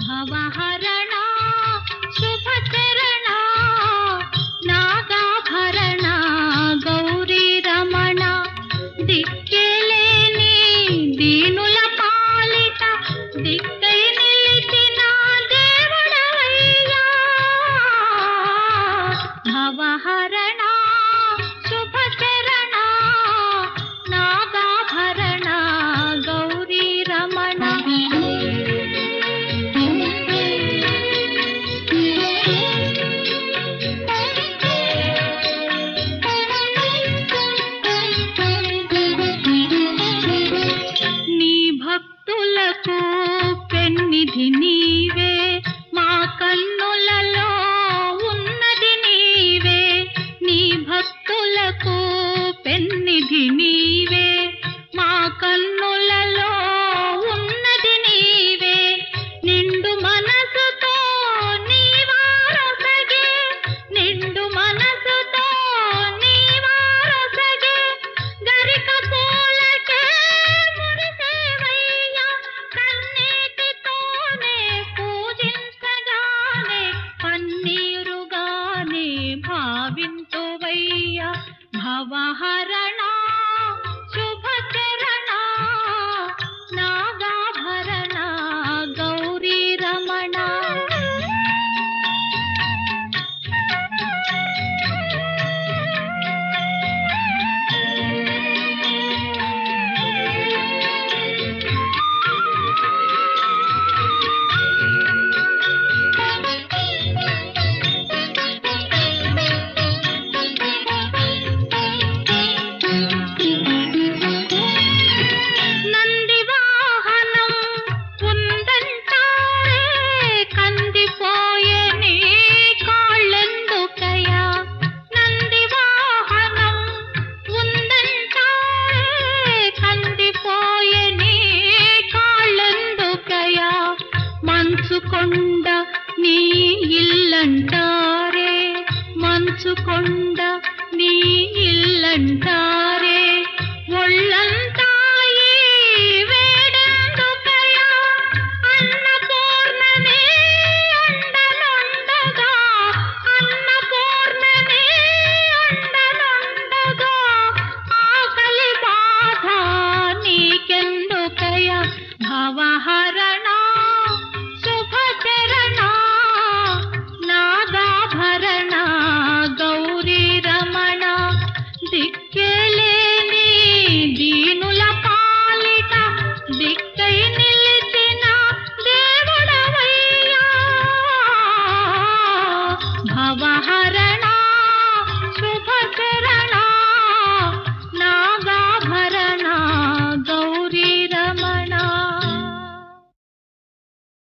భవహరణ శుభచరణ నాగాభరణ గౌరీ రమణ దిక్కేలేని దీనుల పాలిట దిక్కై నిలిచిన దేవుడవయ్యా భవహరణ శుభచరణ నాగాభరణ గౌరీ రమణ భక్తులకు పెన్నిధి నీవే మా కన్నులలో ఉన్నది నీవే నీ భక్తులకు పెన్నిధి నీవే మా కన్నులలో ఉన్నది నీవే నిండు మనసుతో నీవారొసగే నిండు మనసుతో నీవారొసగే గరిక పూలకే మురిసేవయ్యా కన్నీటితోనే పూజించగానే పన్నీరుగానే భావింతువయ్యా భవహరణ శుభచరణ నాగాభరణ గౌరీ రమణ మంచుకొండ నీ ఇల్లంటారే మంచుకొండ నీ ఇల్లంటారే ఒళ్ళంతా ఈ వేడెందుకయా అన్నపూర్ణనే అండనుండగా అన్నపూర్ణనే అండనుండగా ఆకలి బాధ నీకెందుకయా భవహరణ